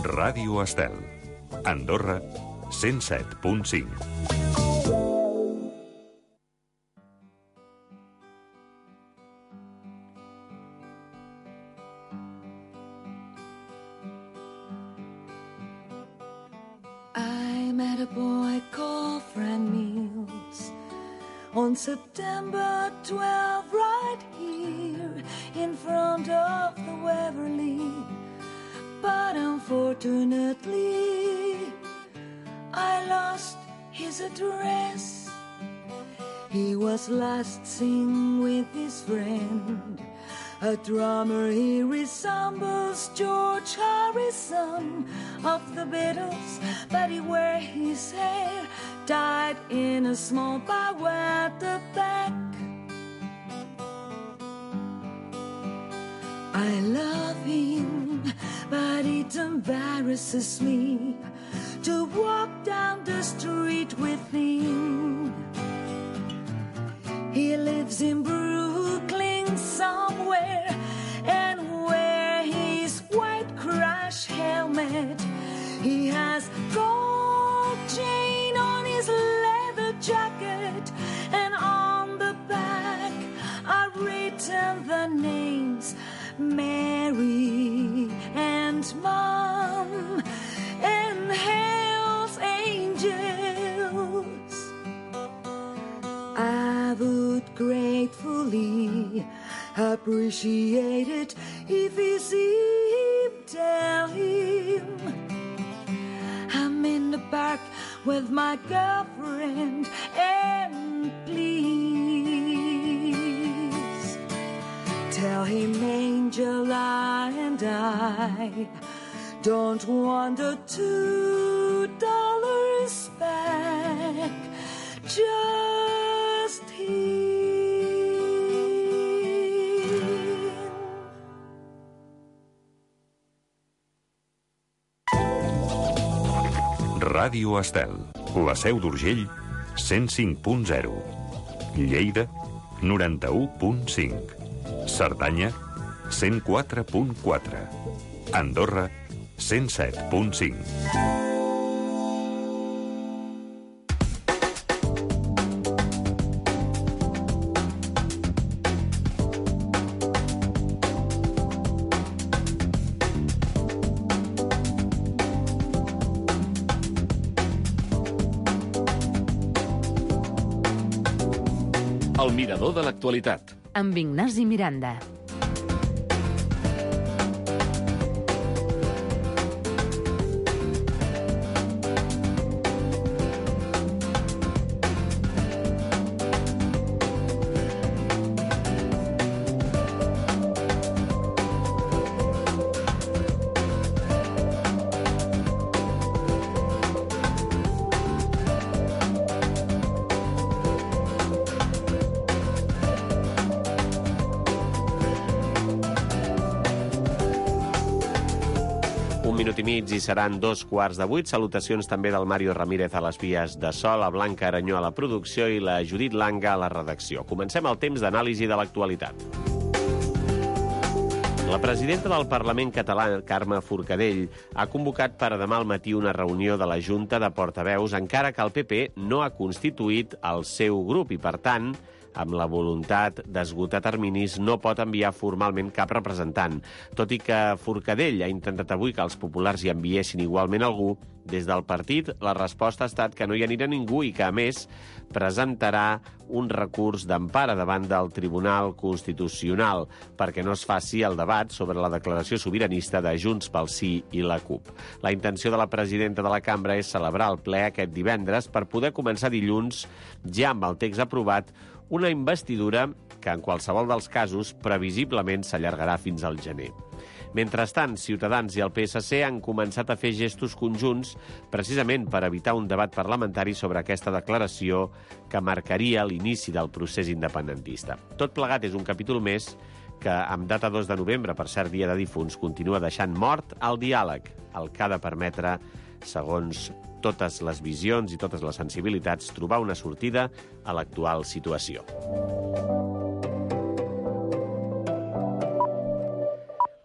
Ràdio Estel. Andorra, 107.5. I met a boy called Frank Mills on September 12, right here in front of the Waverly. But unfortunately, I lost his address. He was last seen with his friend, a drummer. He resembles George Harrison of the Beatles, but he wear his hair tied in a small bow at the back. I love him, but it embarrasses me to walk down the street with him. He lives in Brooklyn somewhere and wear his white crash helmet. He has gold chain on his leather jacket, and on the back are written the names Mary and Mom and Hell's Angels. I would gratefully appreciate it if you see him, tell him I'm in the park with my girlfriend, and please tell him Angela and I don't want the $2 back, just him. Ràdio Estel, la Seu d'Urgell, 105.0. Lleida, 91.5. Cerdanya, 104.4. Andorra, 107.5. El mirador de l'actualitat. Amb Ignasi Miranda. Minut i mig i seran 7:45. Salutacions també del Mario Ramírez a les vies de so, la Blanca Aranyó a la producció i la Judit Langa a la redacció. Comencem el temps d'anàlisi de l'actualitat. La presidenta del Parlament català, Carme Forcadell, ha convocat per demà al matí una reunió de la Junta de Portaveus, encara que el PP no ha constituït el seu grup i, per tant, amb la voluntat d'esgotar terminis, no pot enviar formalment cap representant. Tot i que Forcadell ha intentat avui que els populars hi enviessin igualment algú, des del partit la resposta ha estat que no hi anirà ningú i que, a més, presentarà un recurs d'empara davant del Tribunal Constitucional perquè no es faci el debat sobre la declaració sobiranista de Junts pel Sí i la CUP. La intenció de la presidenta de la cambra és celebrar el ple aquest divendres per poder començar dilluns, ja amb el text aprovat, una investidura que, en qualsevol dels casos, previsiblement s'allargarà fins al gener. Mentrestant, Ciutadans i el PSC han començat a fer gestos conjunts precisament per evitar un debat parlamentari sobre aquesta declaració que marcaria l'inici del procés independentista. Tot plegat és un capítol més que, amb data 2 de novembre, per cert dia de difunts, continua deixant mort el diàleg, el que ha de permetre, segons totes les visions i totes les sensibilitats, trobar una sortida a l'actual situació.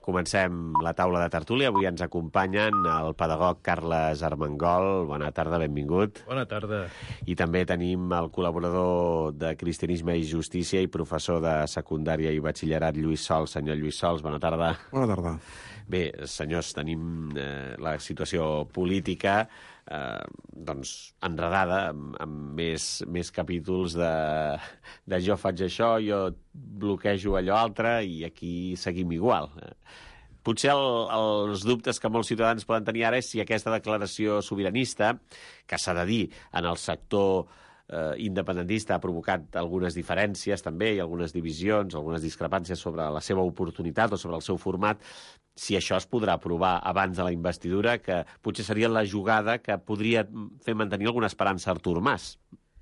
Comencem la taula de tertúlia. Avui ens acompanyen el pedagog Carles Armengol. Bona tarda, benvingut. Bona tarda. I també tenim el col·laborador de Cristianisme i Justícia i professor de secundària i batxillerat, Lluís Sols. Senyor Lluís Sols, bona tarda. Bona tarda. Bé, senyors, tenim la situació política enredada, amb més capítols de jo faig això, jo bloquejo allò altre, i aquí seguim igual. Potser els dubtes que molts ciutadans poden tenir ara és si aquesta declaració sobiranista, que s'ha de dir en el sector independentista, ha provocat algunes diferències també i algunes divisions, algunes discrepàncies sobre la seva oportunitat o sobre el seu format, si això es podrà aprovar abans de la investidura, que potser seria la jugada que podria fer mantenir alguna esperança a Artur Mas.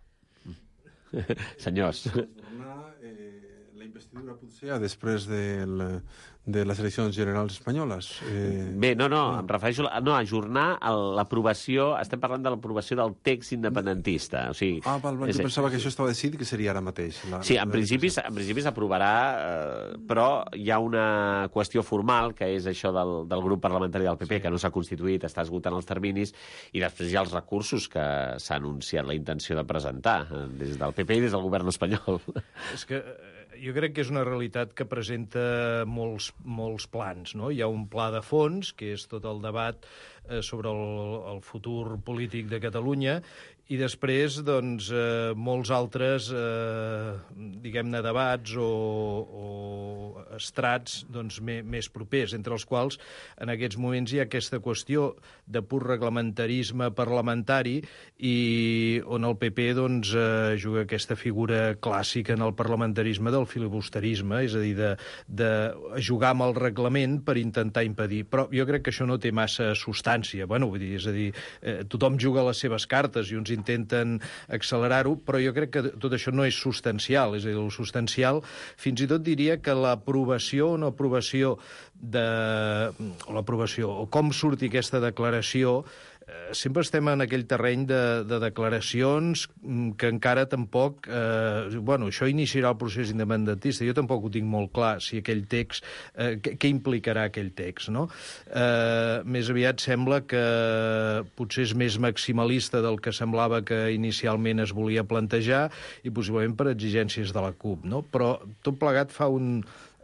Senyors. La investidura potser després de les eleccions generals espanyoles. Bé, no, em refereixo a ajornar l'aprovació, estem parlant de l'aprovació del text independentista. O sigui, jo pensava que això estava decidit, que seria ara mateix. Sí, en principi s'aprovarà, però hi ha una qüestió formal, que és això del grup parlamentari del PP, que no s'ha constituït, està esgotant els terminis, i després hi ha els recursos que s'ha anunciat la intenció de presentar des del PP i des del govern espanyol. És que jo crec que és una realitat que presenta molts plans, no? Hi ha un pla de fons, que és tot el debat sobre el futur polític de Catalunya, i després, doncs, molts altres, diguem-ne, debats o estrats doncs, més propers, entre els quals en aquests moments hi ha aquesta qüestió de pur reglamentarisme parlamentari i on el PP doncs, juga aquesta figura clàssica en el parlamentarisme del filibusterisme, és a dir, de jugar amb el reglament per intentar impedir. Però jo crec que això no té massa substància. Bueno, vull dir, és a dir, tothom juga les seves cartes i uns intenten accelerar-ho, però jo crec que tot això no és substancial. És a dir, el substancial, fins i tot diria que l'aprovació o no aprovació o com surti aquesta declaració, sempre estem en aquell terreny de declaracions que encara tampoc... això iniciarà el procés independentista. Jo tampoc ho tinc molt clar, si aquell text... què implicarà aquell text, no? Més aviat sembla que potser és més maximalista del que semblava que inicialment es volia plantejar i possiblement per exigències de la CUP, no? Però tot plegat fa un...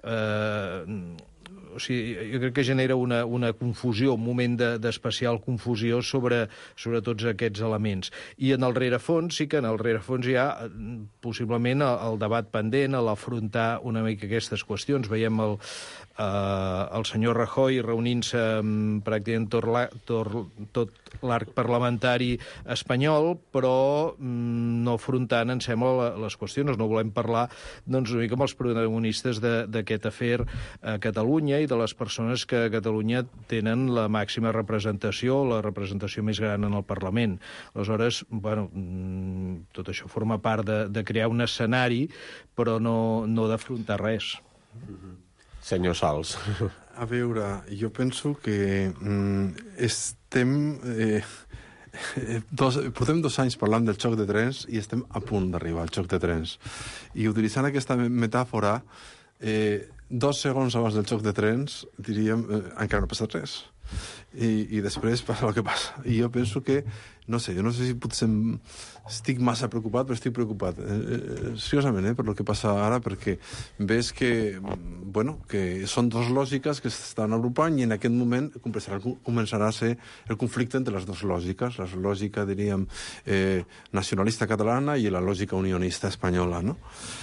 O sigui, jo crec que genera una confusió, un moment d'especial confusió sobre tots aquests elements. I en el rerefons, sí que en el rerefons hi ha possiblement el debat pendent, l'afrontar una mica aquestes qüestions. Veiem el senyor Rajoy reunint-se amb pràcticament tot l'arc parlamentari espanyol, però no afrontant, em sembla, les qüestions. No volem parlar doncs, una mica amb els protagonistes d'aquest afer a Catalunya i de les persones que a Catalunya tenen la màxima representació, la representació més gran en el Parlament. Aleshores, tot això forma part de crear un escenari, però no d'afrontar res. Senyor Sols. A veure, jo penso que estem... portem 2 anys parlant del xoc de trens i estem a punt d'arribar al xoc de trens. I utilitzant aquesta metàfora, 2 segons abans del xoc de trens, diríem, encara no ha passat res. I després passa el que passa. I jo penso que, jo no sé si potser estic massa preocupat, però estic preocupat, seriosament, per el que passa ara, perquè ves que són 2 lògiques que s'estan agrupant i en aquest moment començarà a ser el conflicte entre les 2 lògiques, la lògica, diríem, nacionalista catalana i la lògica unionista espanyola, no?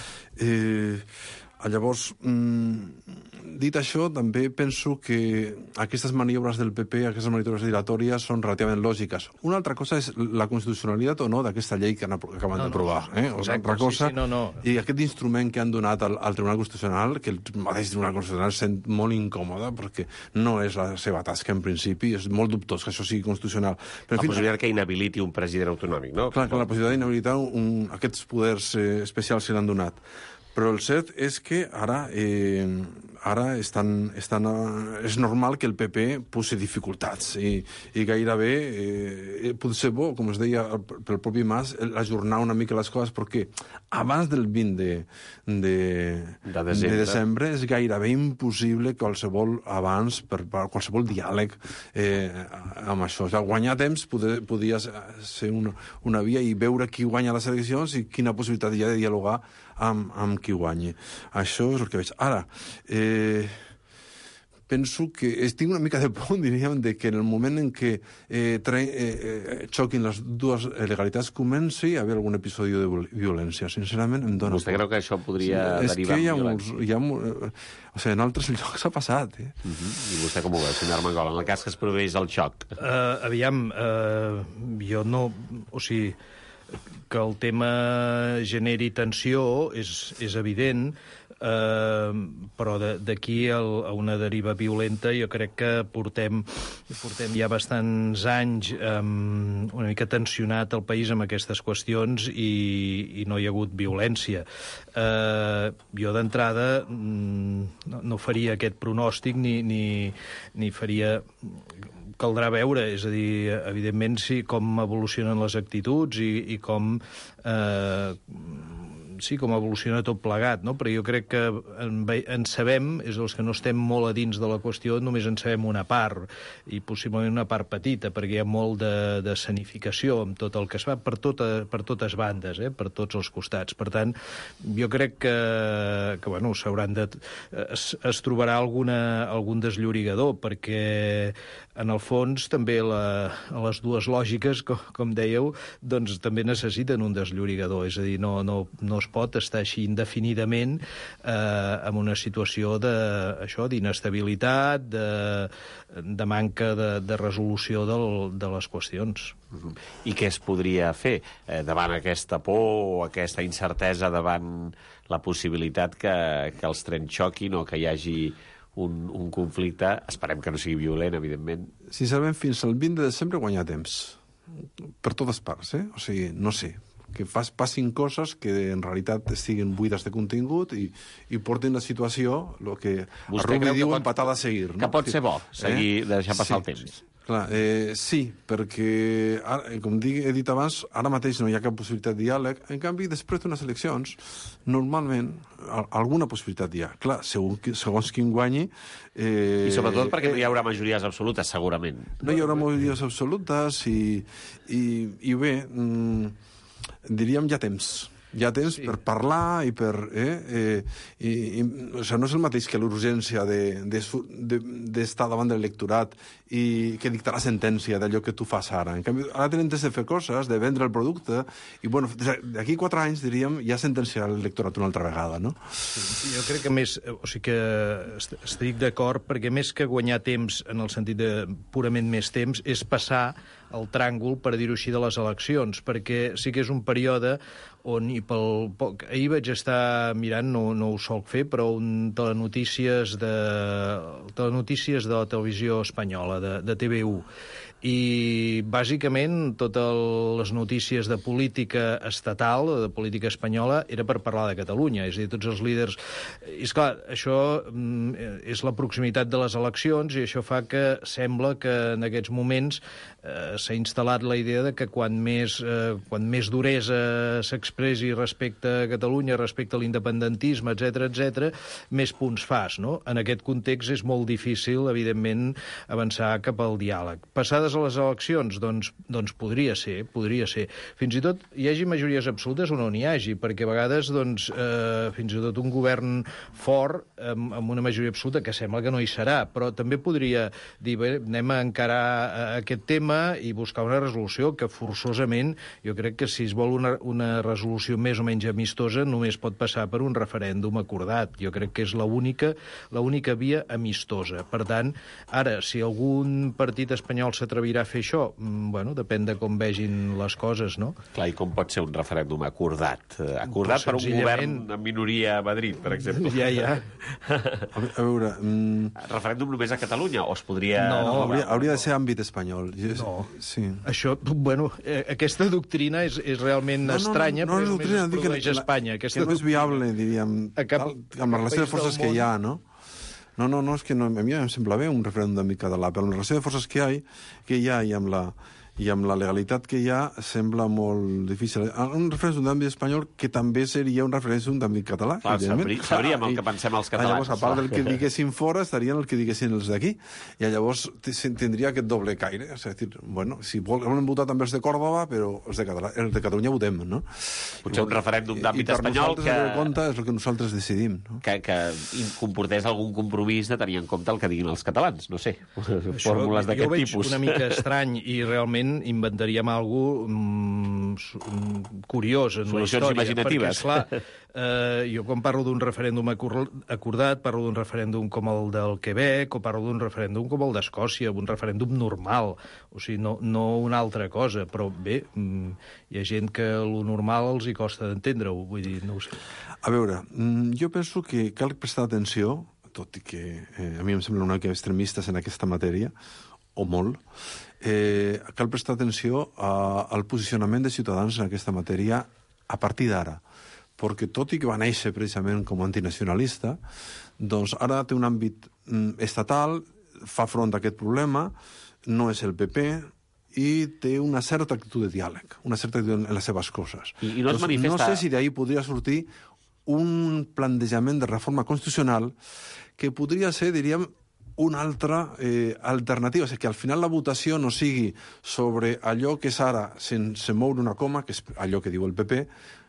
Llavors, dit això, també penso que aquestes maniobres del PP, aquestes maniobres dilatòries, són relativament lògiques. Una altra cosa és la constitucionalitat o no d'aquesta llei que acaben d'aprovar. Una altra cosa, i aquest instrument que han donat al Tribunal Constitucional, que el mateix Tribunal Constitucional sent molt incòmode, perquè no és la seva tasca en principi, és molt dubtós que això sigui constitucional. La possibilitat que inhabiliti un president autonòmic, no? Clar, la possibilitat d'inhabilitar aquests poders especials que l'han donat. Però el cert és que ara és normal que el PP posi dificultats i gairebé pot ser bo, com es deia pel propi Mas, ajornar una mica les coses, perquè abans del 20 de desembre és gairebé impossible qualsevol avanç per qualsevol diàleg amb això. O sigui, guanyar temps podia ser una via i veure qui guanya les eleccions i quina possibilitat hi ha de dialogar amb qui guanyi. Això és el que veig. Ara, penso que tinc una mica de por, diríem, de que en el moment en què xoquin les dues legalitats comenci a haver algun episodi de violència. Sincerament, em dóna por. Vostè creu que això podria derivar en violència? O sigui, en altres llocs ha passat, I vostè com ho veu, senyor Armengol, en el cas que es produeix el xoc? Aviam, jo no... O sigui, que el tema generi tensió és evident, però d'aquí a una deriva violenta jo crec que portem ja bastants anys una mica tensionat el país amb aquestes qüestions i no hi ha hagut violència. Jo d'entrada no faria aquest pronòstic ni faria... Caldrà veure, és a dir, evidentment, com evolucionen les actituds i com evoluciona tot plegat, no? Però jo crec que en sabem, és els que no estem molt a dins de la qüestió, només en sabem una part, i possiblement una part petita, perquè hi ha molt de escenificació amb tot el que es fa per totes bandes, per tots els costats. Per tant, jo crec que bueno, es trobarà algun desllorigador, perquè en el fons també les dues lògiques, com dèieu, doncs també necessiten un desllorigador, és a dir, no es pot estar així indefinidament en una situació d'inestabilitat, de manca de resolució de les qüestions. I què es podria fer davant aquesta por o aquesta incertesa davant la possibilitat que els trens xoquin o que hi hagi un conflicte? Esperem que no sigui violent, evidentment. Sincerament, fins al 20 de desembre guanyar temps. Per totes parts, O sigui, no sé, que passin coses que en realitat estiguin buides de contingut i portin la situació, el que a Rubi diu empatada a seguir. Que pot ser bo, deixar passar el temps. Clar, sí, perquè, com he dit abans, ara mateix no hi ha cap possibilitat de diàleg. En canvi, després d'unes eleccions, normalment, alguna possibilitat hi ha. Clar, segons quin guanyi... I sobretot perquè no hi haurà majories absolutes, segurament. No hi haurà majories absolutes i bé, diríem ja temps. Hi ha temps per parlar i per... o sigui, no és el mateix que l'urgència d'estar davant de l'electorat i que dictarà sentència d'allò que tu fas ara. En canvi, ara tenen temps de fer coses, de vendre el producte, i bueno, d'aquí 4 anys, diríem, ja sentenciarà l'electorat una altra vegada, no? Sí, jo crec que més... O sigui que estic d'acord, perquè més que guanyar temps en el sentit de purament més temps, és passar el tràngol, per dir-ho així, de les eleccions, perquè sí que és un període on ahir vaig estar mirant, no ho solc fer, però telenotícies de la televisió espanyola, de TV1, i bàsicament totes les notícies de política estatal, de política espanyola, era per parlar de Catalunya, és a dir, tots els líders... I esclar, això és la proximitat de les eleccions i això fa que sembla que en aquests moments s'ha instal·lat la idea de que quan més duresa s'expressi respecte a Catalunya, respecte a l'independentisme, etc, més punts fas, no? En aquest context és molt difícil, evidentment, avançar cap al diàleg. Passades a les eleccions, doncs podria ser. Fins i tot hi hagi majories absolutes o no n'hi hagi, perquè a vegades, fins i tot un govern fort, amb una majoria absoluta, que sembla que no hi serà, però també podria dir, bé, anem a encarar aquest tema i buscar una resolució que forçosament, jo crec que si es vol una resolució més o menys amistosa, només pot passar per un referèndum acordat. Jo crec que és l'única via amistosa. Per tant, ara, si algun partit espanyol s'atrevirà a fer això, bueno, depèn de com vegin les coses, no? Clar, i com pot ser un referèndum acordat? Acordat per un govern en minoria a Madrid, per exemple. Ja. A veure... Referèndum només a Catalunya, o es podria... No, hauria de ser àmbit espanyol. Sí. Això, bueno, aquesta doctrina és realment estranya, però és doctrina, només es produeix a Espanya. Que no és viable, diríem, amb la relació de forces que hi ha, no? No, és que a mi em sembla bé un referèndum d'àmbit català, però amb la relació de forces que hi ha i amb la legalitat que hi ha sembla molt difícil. Un referèndum d'àmbit espanyol que també seria un referèndum d'àmbit català. Clar, sabríem el que pensem els catalans. Llavors, a part del que diguessin fora, estarien el que diguessin els d'aquí. I llavors tindria aquest doble caire. És a dir, bueno, si volen votar també els de Còrdova, però els de Catalunya votem, no? Potser un referèndum d'àmbit espanyol que... el que compta és el que nosaltres decidim, no? Que comportés algun compromís de tenir en compte el que diguin els catalans, no sé, fórmules d'aquest tipus. Jo ho veig una mica estrany i realment inventaríem alguna curiós en la història. Solucions imaginatives. Perquè, esclar, jo quan parlo d'un referèndum acordat, parlo d'un referèndum com el del Quebec o parlo d'un referèndum com el d'Escòcia, un referèndum normal, o sigui, no una altra cosa, però bé, hi ha gent que lo normal els hi costa d'entendre-ho, vull dir, no ho sé. A veure, jo penso que cal prestar atenció, tot i que a mi em sembla una mica extremistes en aquesta matèria, o molt, cal prestar atenció al posicionament de Ciutadans en aquesta matèria a partir d'ara, perquè tot i que va néixer precisament com a antinacionalista, doncs ara té un àmbit estatal, fa front a aquest problema, no és el PP, i té una certa actitud de diàleg, una certa actitud en les seves coses. I no es manifesta... No sé si d'ahir podria sortir un plantejament de reforma constitucional que podria ser, diríem, una altra alternativa, és que al final la votació no sigui sobre allò que és ara sense moure una coma, que és allò que diu el PP,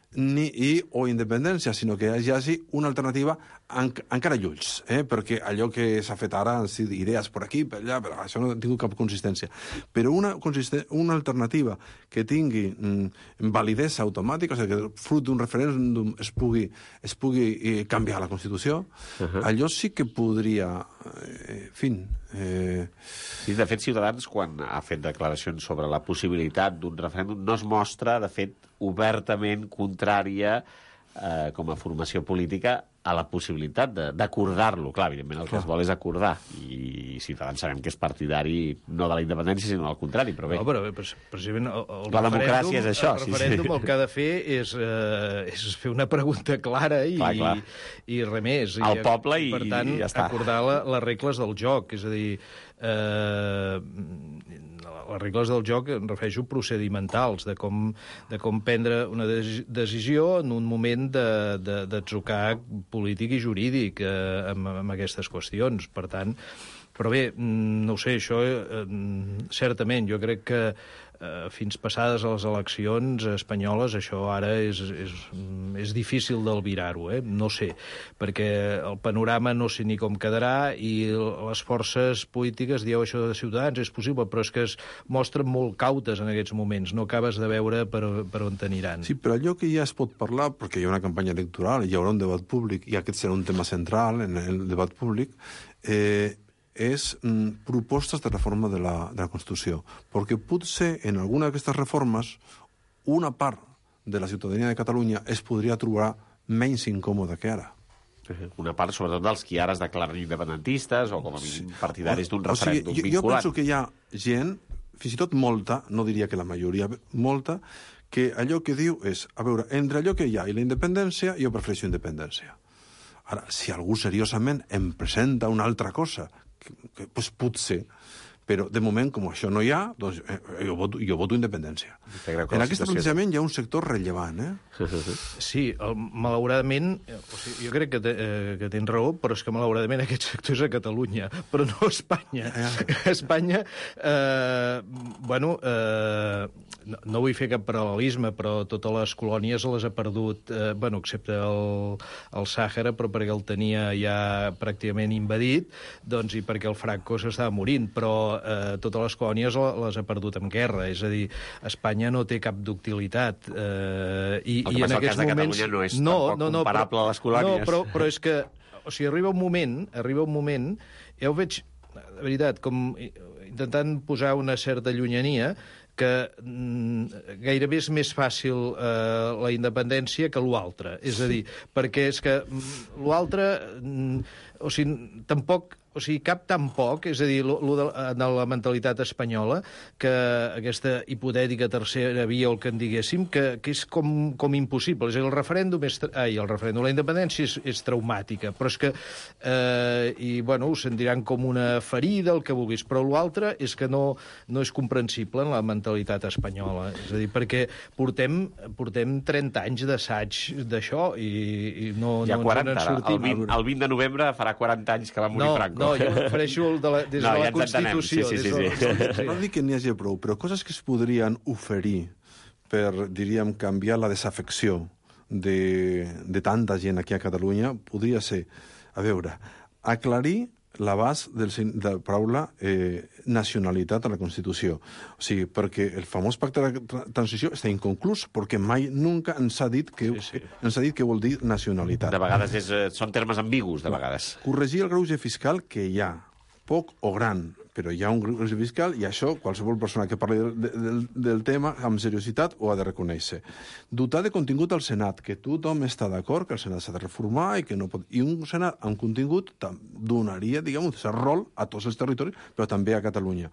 o independència, sinó que hi hagi una alternativa encara llulls, perquè allò que s'ha fet ara han sigut idees per aquí, per allà, però això no ha tingut cap consistència. Però una alternativa que tingui validesa automàtica, o sigui, que fruit d'un referèndum es pugui canviar la Constitució, allò sí que podria... Sí, de fet, Ciutadans, quan ha fet declaracions sobre la possibilitat d'un referèndum, no es mostra, de fet, obertament contrària com a formació política a la possibilitat d'acordar-lo. Clar, evidentment el que es vol és acordar, i Ciutadans sabem que és partidari no de la independència, sinó al contrari, però bé. No, però precisament la democràcia és això. El referèndum el que ha de fer és fer una pregunta clara i res més. Al poble i per tant, ja està. Acordar les regles del joc, és a dir... les regles del joc em refereixo procedimentals, de com prendre una decisió en un moment d'atzucar polític i jurídic amb aquestes qüestions. Per tant, però bé, no ho sé, això certament, jo crec que fins passades a les eleccions espanyoles això ara és difícil d'albirar-ho, no sé, perquè el panorama no sé ni com quedarà i les forces polítiques, dieu això de Ciutadans, és possible, però és que es mostren molt cautes en aquests moments, no acabes de veure per on t'aniran. Sí, però allò que ja es pot parlar, perquè hi ha una campanya electoral, hi haurà un debat públic, i aquest serà un tema central en el debat públic, és propostes de reforma de la Constitució. Perquè potser en alguna d'aquestes reformes una part de la ciutadania de Catalunya es podria trobar menys incòmoda que ara. Una part, sobretot, dels qui ara es declaren independentistes o com a mínim partidaris d'un referèndum vinculant. Jo penso que hi ha gent, fins i tot molta, no diria que la majoria, molta, que allò que diu és, a veure, entre allò que hi ha i la independència, jo prefereixo independència. Ara, si algú seriosament em presenta una altra cosa, pues potser, però de moment, com això no hi ha, doncs jo voto independència. En aquest plantejament hi ha un sector rellevant, Sí, malauradament, o sigui, jo crec que tens raó, però és que malauradament aquest sector és a Catalunya, però no a Espanya. A Espanya, no vull fer cap paral·lelisme, però totes les colònies les ha perdut, excepte el Sàhara, però perquè el tenia ja pràcticament invadit, doncs, i perquè el Franco s'estava morint, però totes les colònies les ha perdut en guerra, és a dir, Espanya no té cap ductilitat. I en aquests moments... El cas de Catalunya no és tampoc comparable a les colònies. No, però és que, o sigui, arriba un moment, ja ho veig, de veritat, com intentant posar una certa llunyania, que gairebé és més fàcil la independència que l'altre. És a dir, perquè és que l'altre... O sigui, tampoc o sigui, cap tan poc, és a dir, de la mentalitat espanyola, que aquesta hipotètica tercera via, o el que en diguéssim, que és com impossible. És a dir, el referèndum, la independència és traumàtica, però és que, ho sentiran com una ferida, el que vulguis, però l'altre és que no és comprensible en la mentalitat espanyola. És a dir, perquè portem 30 anys d'assaig d'això i no ens en sortim. El 20 de novembre farà 40 anys que va morir Franco. No, jo refereixo des de la Constitució. Sí. No dic que n'hi hagi prou, però coses que es podrien oferir per, diríem, canviar la desafecció de tanta gent aquí a Catalunya podria ser, a veure, aclarir l'abast de la paraula nacionalitat a la Constitució. O sigui, perquè el famós pacte de transició està inconclús, perquè mai nunca ens ha dit què vol dir nacionalitat. De vegades són termes ambigus, de vegades. Corregir el greuge fiscal que hi ha, poc o gran, però hi ha un greuge fiscal i això qualsevol persona que parli del tema amb seriositat ho ha de reconèixer. Dotar de contingut al Senat, que tothom està d'acord que el Senat s'ha de reformar i que no pot... I un Senat amb contingut donaria, diguem, un cert rol a tots els territoris, però també a Catalunya.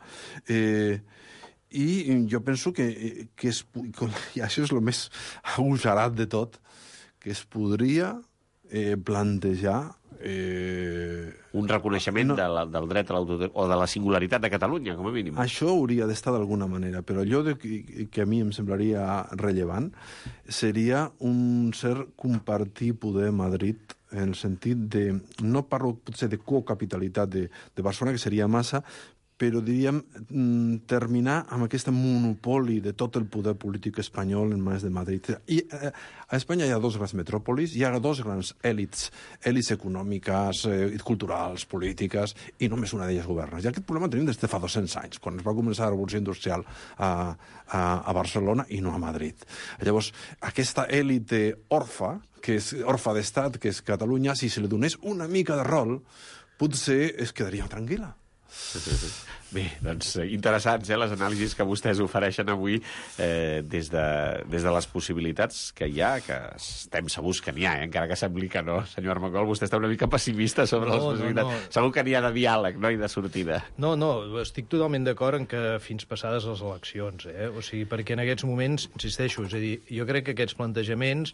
I jo penso que i això és el més agosarat de tot, que es podria plantejar un reconeixement del dret a o de la singularitat de Catalunya, com a mínim. Això hauria d'estar d'alguna manera, però allò que a mi em semblaria rellevant seria un cert compartir poder a Madrid en el sentit de, no parlo potser de cocapitalitat de Barcelona, que seria massa, però diríem terminar amb aquest monopoli de tot el poder polític espanyol en mans de Madrid. I a Espanya hi ha dos grans metròpolis, hi ha dos grans èlits econòmiques, culturals, polítiques, i només una d'elles governa. I aquest problema tenim des de fa 200 anys, quan es va començar la revolució industrial a Barcelona i no a Madrid. Llavors, aquesta èlite orfa, que és orfa d'estat, que és Catalunya, si se li donés una mica de rol, potser es quedaria tranquil·la. Bé, doncs interessants, les anàlisis que vostès ofereixen avui des de les possibilitats que hi ha, que estem segurs que n'hi ha, encara que sembli que no. Senyor Armengol, vostè està una mica pessimista sobre les possibilitats. No. Segur que n'hi ha de diàleg, no?, i de sortida. No, estic totalment d'acord en que fins passades les eleccions, o sigui, perquè en aquests moments, insisteixo, és a dir, jo crec que aquests plantejaments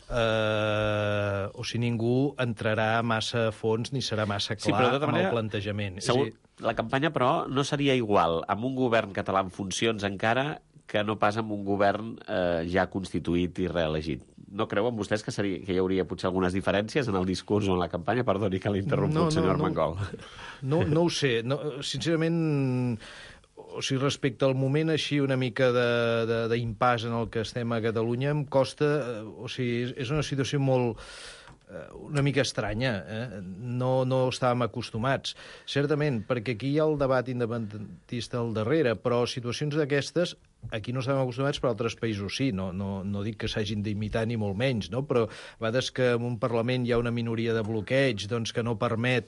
ningú entrarà massa a fons ni serà massa clar en el plantejament. Segur, la campanya, però, no seria igual amb un govern català en funcions encara que no pas amb un govern ja constituït i reelegit. No creuen vostès que hi hauria potser algunes diferències en el discurs o en la campanya? Perdoni que l'he interromput, senyor Armengol. No ho sé. Sincerament, o sigui, respecte al moment així una mica d'impàs en el que estem a Catalunya, em costa... O sigui, és una situació una mica estranya, no estàvem acostumats. Certament, perquè aquí hi ha el debat independentista al darrere, però situacions d'aquestes aquí no estàvem acostumats, però altres països sí. No dic que s'hagin d'imitar ni molt menys, no? Però a vegades que en un Parlament hi ha una minoria de bloqueig que no permet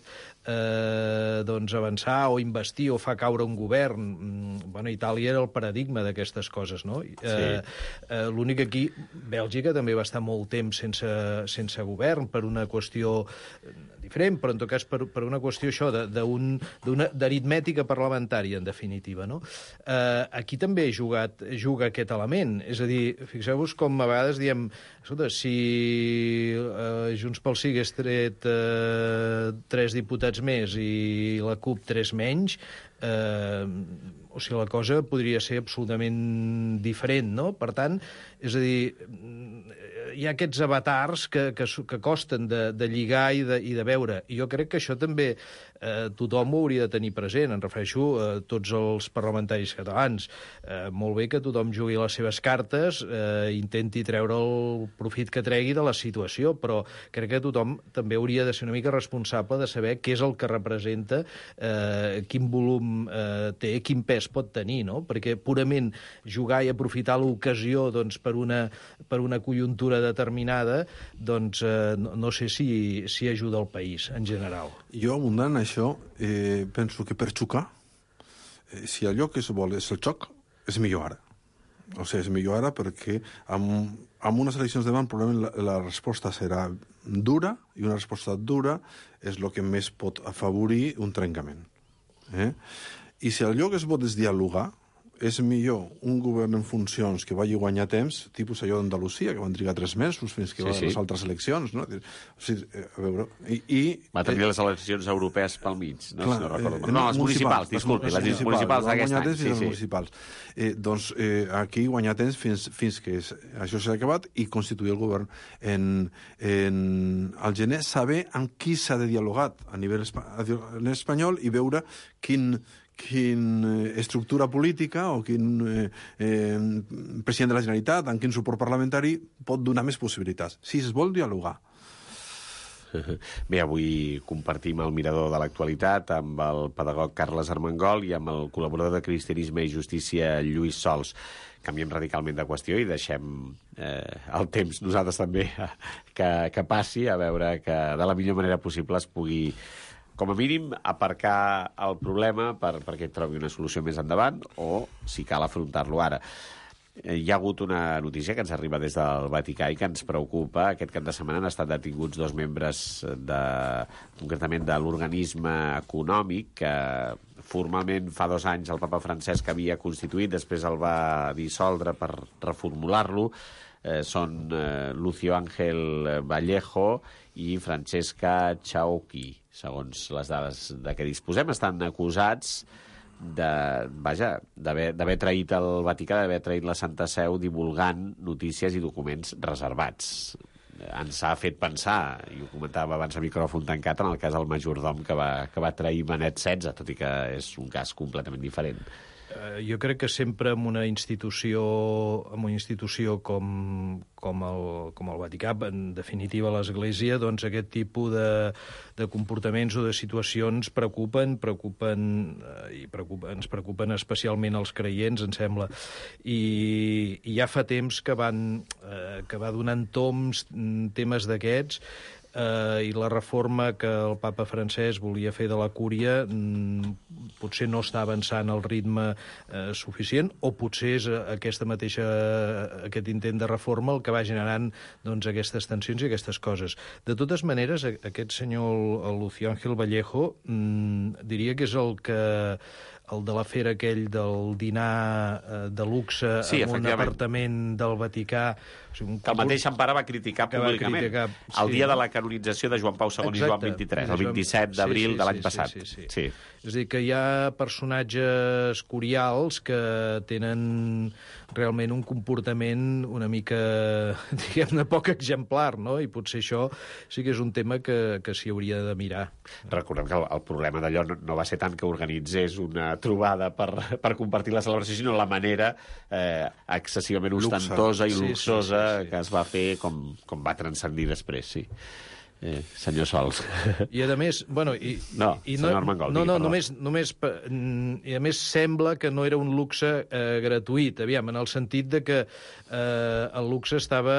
avançar o investir o fa caure un govern. Itàlia era el paradigma d'aquestes coses, no? L'únic aquí, Bèlgica també va estar molt temps sense govern per una qüestió diferent, però en tot cas per una qüestió això d'aritmètica parlamentària, en definitiva, no? Aquí també juga aquest element. És a dir, fixeu-vos com a vegades diem, escolta, si Junts pel Sí hagués tret 3 diputats més i la CUP 3 menys, o sigui, la cosa podria ser absolutament diferent, no? Per tant, és a dir, hi ha aquests avatars que costen de lligar i de veure. I jo crec que això també tothom ho hauria de tenir present. Em refereixo a tots els parlamentaris catalans. Molt bé que tothom jugui les seves cartes, intenti treure el profit que tregui de la situació, però crec que tothom també hauria de ser una mica responsable de saber què és el que representa, quin volum té, quin pes pot tenir, no? Perquè purament jugar i aprofitar l'ocasió per una conjuntura determinada, no sé si ajuda el país en general. Jo, abundant això, penso que per xocar, si allò que es vol és el xoc, és millor ara. O sigui, és millor ara perquè amb unes eleccions davant probablement la resposta serà dura, i una resposta dura és el que més pot afavorir un trencament. I si el lloc es pot dialogar, és millor un govern en funcions que vagi a guanyar temps, tipus allò d'Andalusia, que van trigar 3 mesos fins que van les altres eleccions, no? O sigui, a veure... Va tenir les eleccions europees pel mig, no? Clar, si no recordo. No, les municipals, disculpi, les municipals d'aquest any. Sí, municipals. Doncs aquí guanyar temps fins que això s'ha acabat i constituir el govern al gener, saber amb qui s'ha de dialogar a nivell espanyol i veure quina estructura política o quin president de la Generalitat, amb quin suport parlamentari pot donar més possibilitats, si es vol dialogar. Bé, avui compartim el mirador de l'actualitat amb el pedagog Carles Armengol i amb el col·laborador de Cristianisme i Justícia, Lluís Sols. Canviem radicalment de qüestió i deixem el temps, nosaltres també, que passi, a veure que de la millor manera possible es pugui, com a mínim, aparcar el problema perquè trobi una solució més endavant o, si cal, afrontar-lo ara. Hi ha hagut una notícia que ens arriba des del Vaticà i que ens preocupa. Aquest cap de setmana han estat detinguts 2 membres, concretament de l'organisme econòmic que formalment fa 2 anys el papa Francesc havia constituït, després el va dissoldre per reformular-lo. Són Lucio Ángel Vallejo i Francesca Chauqui, segons les dades de què disposem. Estan acusats d'haver traït el Vaticà, d'haver traït la Santa Seu divulgant notícies i documents reservats. Ens ha fet pensar, i ho comentava abans a micròfon tancat, en el cas del majordom que va trair Benet XVI, tot i que és un cas completament diferent. Jo crec que sempre en una institució com el Vaticà, en definitiva l'Església, doncs aquest tipus de comportaments o de situacions ens preocupen especialment els creients, em sembla. I ja fa temps que va donant temes d'aquests, i la reforma que el papa Francesc volia fer de la cúria potser no està avançant al ritme suficient, o potser és aquest intent de reforma el que va generant doncs, aquestes tensions i aquestes coses. De totes maneres, aquest senyor Lucio Ángel Vallejo diria que és el de l'afer aquell del dinar de luxe en un apartament del Vaticà. O sigui, que el mateix Empara va criticar públicament. El dia de la canonització de Joan Pau II i Joan XXIII, el 27 d'abril de l'any passat. Sí. És a dir, que hi ha personatges curials que tenen realment un comportament una mica, diguem-ne, poc exemplar, no? I potser això sí que és un tema que s'hi hauria de mirar. Recordem que el problema d'allò no va ser tant que organitzés una trobada per compartir la celebració, sinó la manera excessivament ostentosa i luxosa que es va fer, com va transcendir després, sí. Senyor Sols. I a més, bueno... senyor Armengol. I a més sembla que no era un luxe gratuït, aviam, en el sentit de que el luxe estava...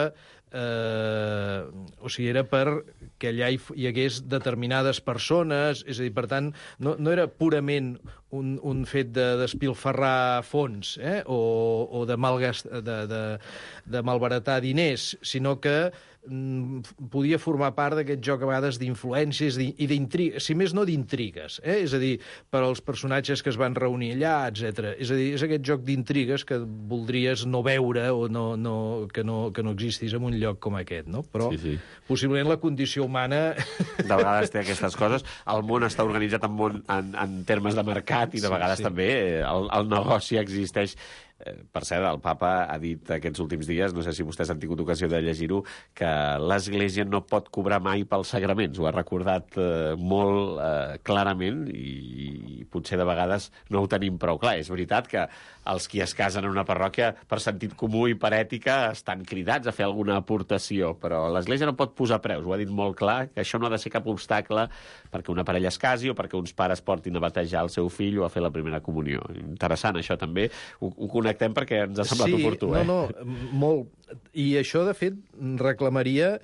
o sigui, era perquè allà hi hagués determinades persones, és a dir, per tant, no era purament un fet de despilfarrar fons o de malbaratar diners, sinó que podia formar part d'aquest joc a vegades d'influències i d'intrigues, si més no d'intrigues, és a dir, per als personatges que es van reunir allà, etc. És a dir, és aquest joc d'intrigues que voldries no veure o que no existís en un lloc com aquest, no? Però possiblement la condició humana... De vegades té aquestes coses. El món està organitzat en termes de mercat i de vegades també el negoci existeix. Per cert, el papa ha dit aquests últims dies, no sé si vostès han tingut ocasió de llegir-ho, que l'Església no pot cobrar mai pels sagraments. Ho ha recordat molt clarament i potser de vegades no ho tenim prou clar. És veritat que els qui es casen en una parròquia per sentit comú i per ètica estan cridats a fer alguna aportació, però l'Església no pot posar preus. Ho ha dit molt clar, que això no ha de ser cap obstacle perquè una parella es casi o perquè uns pares portin a batejar el seu fill o a fer la primera comunió. Interessant, això també. Ho connectem perquè ens ha semblat oportú. No, molt. I això, de fet, reclamaria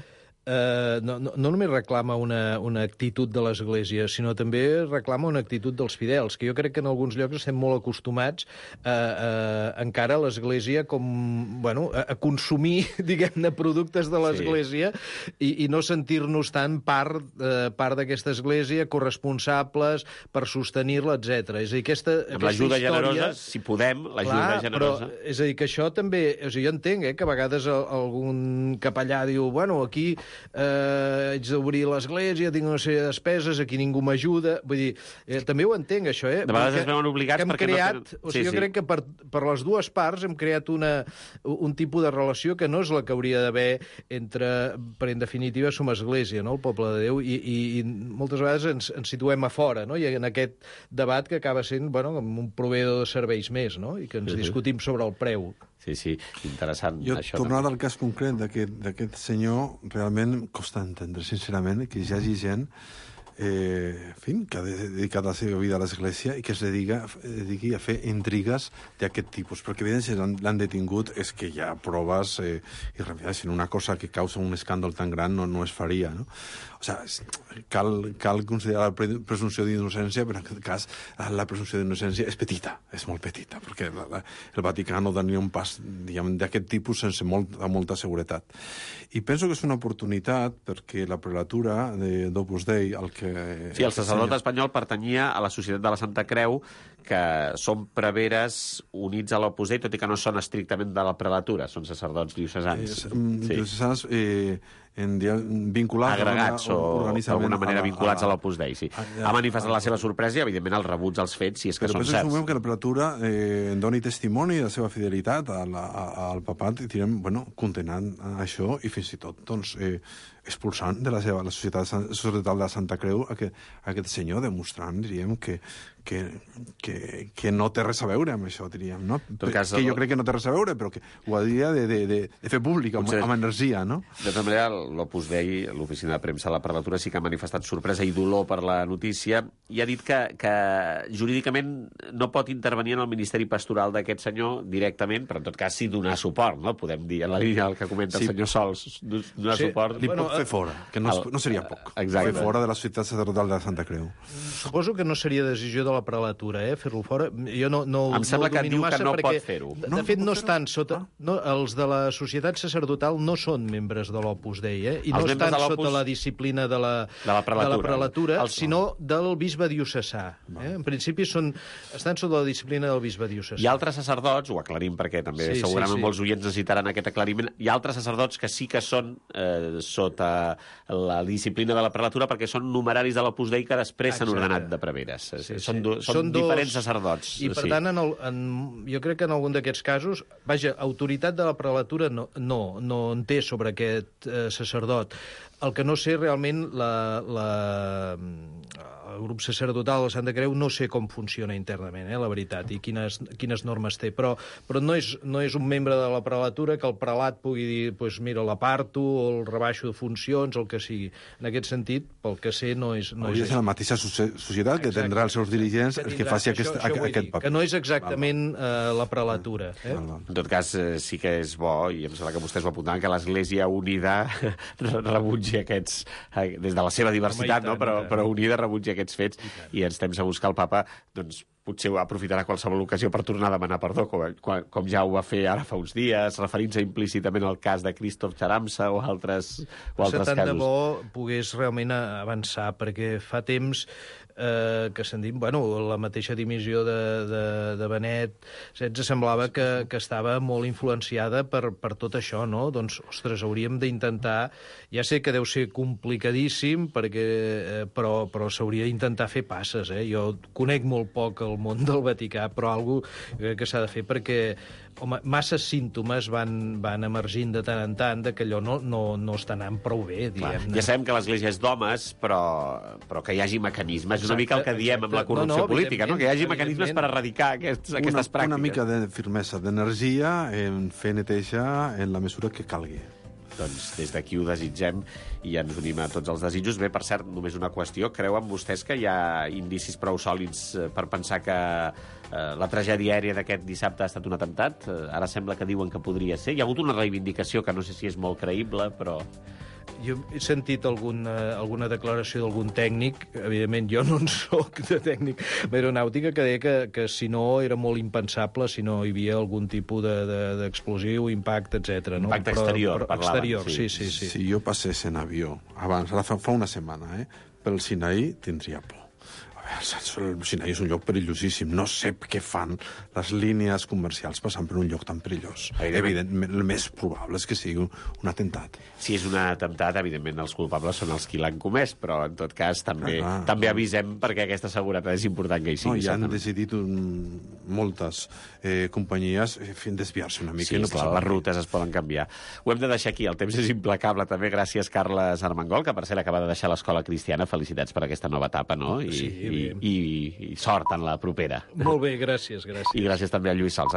no només reclama una actitud de l'Església, sinó també reclama una actitud dels fidels, que jo crec que en alguns llocs estem molt acostumats encara a l'Església a consumir, diguem-ne, productes de l'Església i no sentir-nos tan part d'aquesta Església, corresponsables per sostenir-la, etc. És a dir, amb l'ajuda generosa, si podem, l'ajuda generosa. Però, és a dir, que això també... O sigui, jo entenc que a vegades algun capellà diu, aquí haig d'obrir l'església, tinc una sèrie de despeses, aquí ningú m'ajuda... Vull dir, també ho entenc, això, De vegades es veuen obligats perquè no tenen... O sigui, jo crec que per les dues parts hem creat un tipus de relació que no és la que hauria d'haver per en definitiva, som església, no?, el poble de Déu, i moltes vegades ens situem a fora, no?, i en aquest debat que acaba sent, un proveïdor de serveis més, no?, i que ens discutim sobre el preu. Sí, interessant. Jo, tornat al cas concret d'aquest senyor, realment costa entendre, sincerament, que hi hagi gent que ha dedicat la seva vida a l'Església i que es dediqui a fer intrigues d'aquest tipus. Perquè, evidentment, si l'han detingut és que hi ha proves irremediables. Una cosa que causa un escàndol tan gran no es faria, no? O sigui, cal considerar la presumpció d'innocència, però en aquest cas la presumpció d'innocència és petita, és molt petita, perquè el Vaticà no donaria un pas d'aquest tipus sense molta seguretat. I penso que és una oportunitat perquè la prelatura d'Opus Dei, Sí, el sacerdot espanyol pertanyia a la Societat de la Santa Creu, que són preveres units a l'Opus Dei, tot i que no són estrictament de la prelatura, són sacerdots diocesans. Diocesans vinculats agregats o d'alguna manera vinculats a l'Opus Dei, sí. Ha manifestat la seva sorpresa i, evidentment, el rebuig als fets, si és que són certs. Però que la prelatura doni testimoni de la seva fidelitat al papat, condenant això i fins i tot expulsant de la societat de la Santa Creu aquest senyor, demostrant, diríem, que no té res a veure amb això, diríem, no? Que jo crec que no té res a veure, però que ho hauria de fer públic amb energia, no? De tota manera, l'Opus Dei, l'oficina de premsa de la prelatura, sí que ha manifestat sorpresa i dolor per la notícia i ha dit que jurídicament no pot intervenir en el ministeri pastoral d'aquest senyor directament, però en tot cas sí donar suport, no? Podem dir, en la línia del que comenta el senyor Sols, donar suport. Li pot fer fora, que no seria poc. Fer fora de la societat sacerdotal de la Santa Creu. Suposo que no seria decisió de la prelatura, fer-lo fora. Jo em sembla que diu que no pot fer-ho. De fet, no estan sota... Els de la societat sacerdotal no són membres de l'Opus Dei, i no estan sota la disciplina de la prelatura, sinó del bisbe diocesà. En principi estan sota la disciplina del bisbe diocesà. Hi ha altres sacerdots, ho aclarim perquè també segurament molts oients necessitaran aquest aclariment, hi ha altres sacerdots que sí que són sota la disciplina de la prelatura perquè són numeraris de l'Opus Dei que després s'han ordenat de preveres. Són diferents sacerdots. I, per tant, jo crec que en algun d'aquests casos, autoritat de la prelatura no en té sobre aquest sacerdot. El que no sé realment el grup sacerdotal de la Santa Creu no sé com funciona internament, la veritat, i quines normes té, però no és un membre de la prelatura que el prelat pugui dir, mira, l'aparto o el rebaixo de funcions, el que sigui. En aquest sentit, pel que sé, no és... Hauria de ser la mateixa societat que tindrà els seus dirigents el que faci aquest paper. Que no és exactament la prelatura. En tot cas, sí que és bo, i em sembla que vostès ho apuntaven, que l'Església Unida rebutgi aquests, des de la seva diversitat, però Unida rebutgi aquests fets i ens temps a buscar el papa, doncs potser aprofitarà qualsevol ocasió per tornar a demanar perdó, com ja ho va fer ara fa uns dies, referint-se implícitament al cas de Christoph Charamsa o altres casos. Tant de bo pogués realment avançar, perquè fa temps que se'n diu, la mateixa dimissió de Benet XVI semblava que estava molt influenciada per tot això, no? Doncs, ostres, hauríem d'intentar, ja sé que deu ser complicadíssim, però s'hauria d'intentar fer passes, Jo conec molt poc el món del Vaticà, però alguna crec que s'ha de fer perquè, massa símptomes van emergint de tant en tant que allò no està anant prou bé, diguem-ne. Ja sabem que l'Església és d'homes, però que hi hagi mecanismes. És una mica el que diem amb la corrupció política, no? Que hi hagi mecanismes per erradicar aquestes pràctiques. Una mica de firmesa, d'energia en fer neteja en la mesura que calgui. Doncs des d'aquí ho desitgem i ens unim a tots els desitjos. Bé, per cert, només una qüestió. Creuen vostès que hi ha indicis prou sòlids per pensar que la tragèdia aèria d'aquest dissabte ha estat un atemptat? Ara sembla que diuen que podria ser. Hi ha hagut una reivindicació que no sé si és molt creïble, però... Jo he sentit alguna declaració d'algun tècnic, evidentment jo no en soc de tècnic aeronàutica, que deia que si no era molt impensable, si no hi havia algun tipus d'explosiu, impacte, etc. No? Impacte exterior, parlaven. Exterior, sí. Si jo passés en avió, abans, ara fa una setmana, pel Sinaí tindria por. A veure, el Sinaí és un lloc perillosíssim. No sé què fan les línies comercials passant per un lloc tan perillós. Evidentment, el més probable és que sigui un atemptat. Si és un atemptat, evidentment els culpables són els qui l'han comès, però en tot cas també avisem perquè aquesta seguretat és important que hi sigui. No, ja han decidit moltes companyies desviar-se una mica. Sí, esclar, les rutes es poden canviar. Ho hem de deixar aquí, el temps és implacable. També gràcies, Carles Armengol, que per cert acaba de deixar l'escola cristiana. Felicitats per aquesta nova etapa, no? I sort en la propera. Molt bé, gràcies. I gràcies també a Lluís Sals.